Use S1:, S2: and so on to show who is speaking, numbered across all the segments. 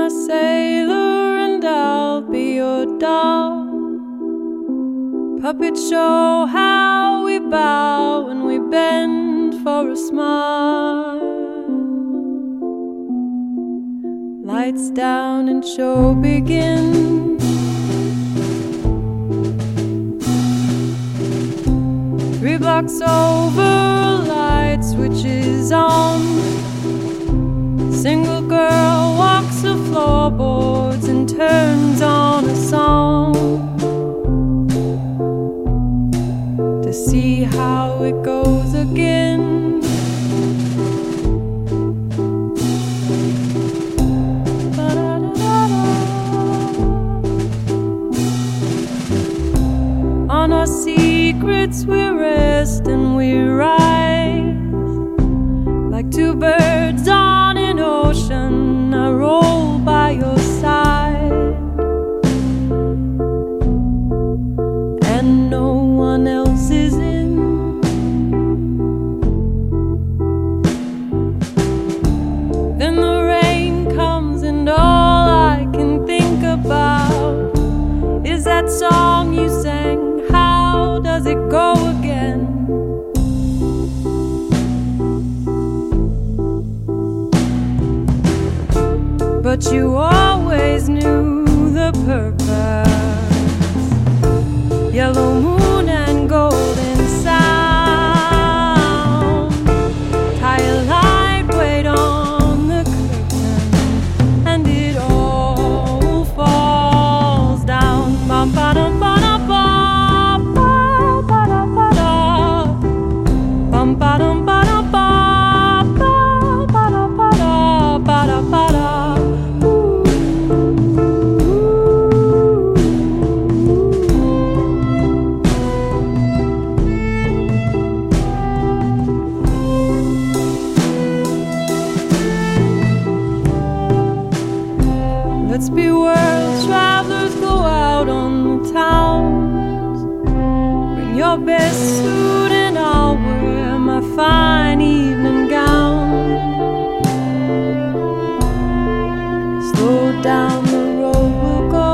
S1: my sailor and I'll be your doll. Puppet show how we bow and we bend for a smile. Lights down and show begins. 3 blocks over, light switches on. Single girl walks the floorboards and turns on a song to see how it goes again. On our secrets we rest and we rise like 2 birds on an ocean. I roll by your side and no one else is in. Then the rain comes and all I can think about is that song you sang. How does it go again? But you always knew the purpose. Yellow moon and golden sound. Tie a light weight on the curtain and it all falls down. Bum, ba-dum, ba-dum, bum, ba-dum, ba-dum. Bum, ba-dum, ba-dum, bum, ba-dum, ba-dum, ba-dum, ba-dum. Let's be world travelers, go out on the towns. Bring your best suit and I'll wear my fine evening gown. Slow down the road we'll go.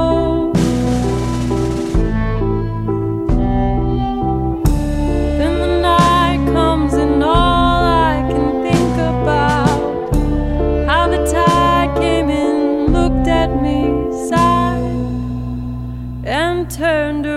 S1: Then the night comes and all I can think about how the tide came in, looked at me, sighed, and turned around.